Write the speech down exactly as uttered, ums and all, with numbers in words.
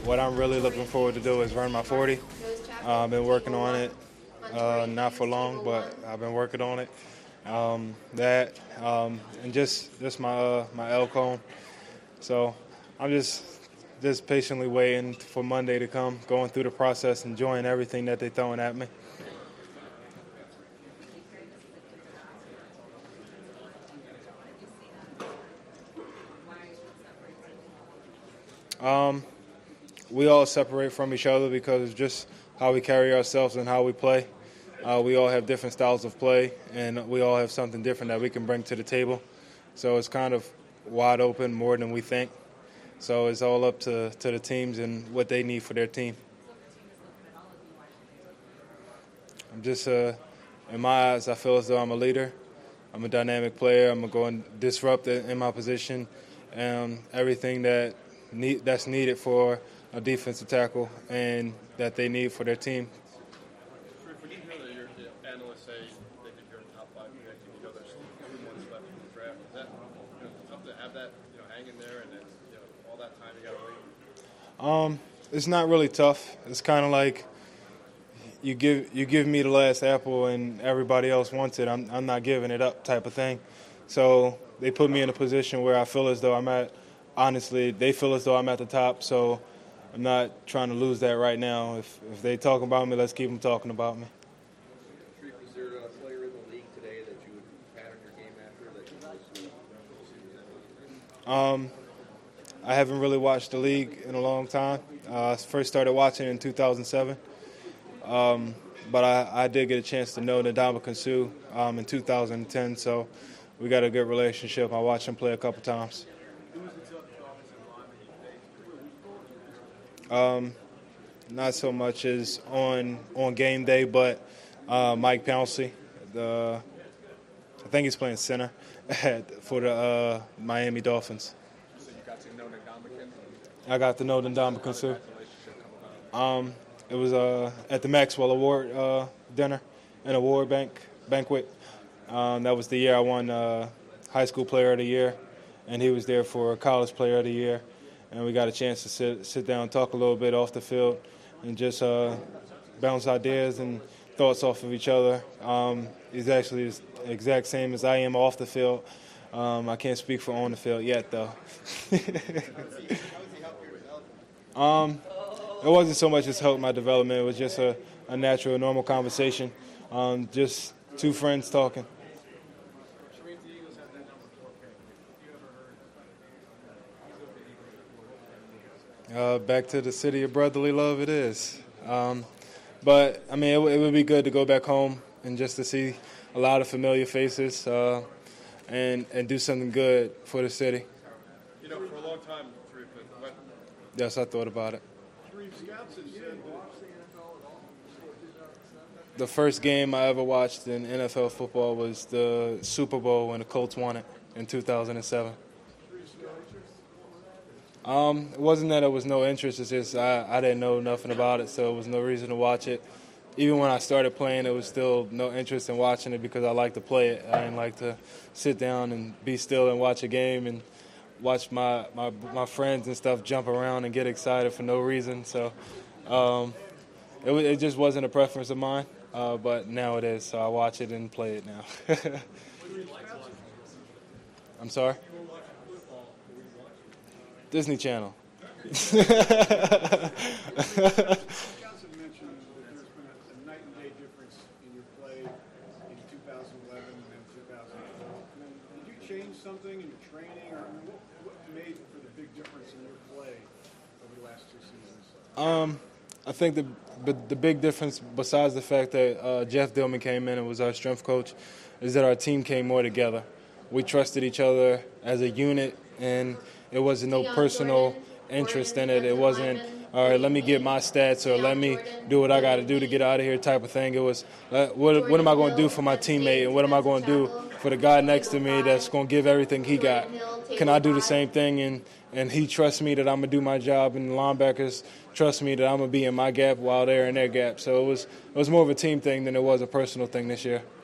what I'm really looking forward to do is run my forty. Uh, I've been working on it, uh, not for long, but I've been working on it. Um, that um, and just just my uh, my L cone. So I'm just just patiently waiting for Monday to come, going through the process, enjoying everything that they're throwing at me. Um, we all separate from each other because of just how we carry ourselves and how we play. Uh, we all have different styles of play, and we all have something different that we can bring to the table. So it's kind of wide open more than we think. So it's all up to, to the teams and what they need for their team. I'm just, uh, in my eyes, I feel as though I'm a leader. I'm a dynamic player. I'm going to go and disrupt in my position and everything that need, that's needed for a defensive tackle and that they need for their team. When you hear that your analysts say they think you're a top five pick and you know there's two months left in the draft, is that you know, tough to have that you know hanging there and then you know all that time you got to wait? Um, it's not really tough. It's kind of like you give you give me the last apple and everybody else wants it. I'm I'm not giving it up type of thing. So they put me in a position where I feel as though I'm at. Honestly, they feel as though I'm at the top. So I'm not trying to lose that right now. If if they talk about me, let's keep them talking about me. Is there a player in the league today that you would pattern your game after that you was Um, I haven't really watched the league in a long time. Uh, I first started watching in two thousand seven. Um, but I, I did get a chance to know Ndamukong Suh um, in two thousand ten, so we got a good relationship. I watched him play a couple times. Um, not so much as on on game day, but uh, Mike Pouncey, the I think he's playing center for the uh, Miami Dolphins. So you got to know Ndamukong? I got to know Ndamukong Suh. Um, it was uh, at the Maxwell Award uh, dinner and award bank banquet. Um, that was the year I won uh, High School Player of the Year, and he was there for College Player of the Year. And we got a chance to sit sit down and talk a little bit off the field and just uh, bounce ideas and thoughts off of each other. Um, he's actually the exact same as I am off the field. Um, I can't speak for on the field yet, though. um, it wasn't so much as helped my development. It was just a, a natural, normal conversation. Um, just two friends talking. Uh, back to the city of brotherly love it is. Um, but, I mean, it, w- it would be good to go back home and just to see a lot of familiar faces uh, and, and do something good for the city. You know, for a long time, Sharif, what? Yes, I thought about it. The first game I ever watched in N F L football was the Super Bowl when the Colts won it in two thousand seven. Um, it wasn't that there was no interest. It's just I, I didn't know nothing about it, so there was no reason to watch it. Even when I started playing, there was still no interest in watching it because I like to play it. I didn't like to sit down and be still and watch a game and watch my, my, my friends and stuff jump around and get excited for no reason. So um, it, it just wasn't a preference of mine, uh, but now it is. So I watch it and play it now. I'm sorry? Disney Channel. Johnson mentioned that there's been a night and day difference in your play in two thousand eleven and then two thousand twelve. I mean, did you change something in your training, or I mean, what, what made for the big difference in your play over the last two seasons? Um, I think the the big difference, besides the fact that uh, Jeff Dillman came in and was our strength coach, is that our team came more together. We trusted each other as a unit, and it wasn't no personal interest in it. It wasn't, all right, let me get my stats or let me do what I got to do to get out of here type of thing. It was, uh, what, what am I going to do for my teammate, and what am I going to do for the guy next to me that's going to give everything he got? Can I do the same thing, and, and he trusts me that I'm going to do my job, and the linebackers trust me that I'm going to be in my gap while they're in their gap. So it was, it was more of a team thing than it was a personal thing this year.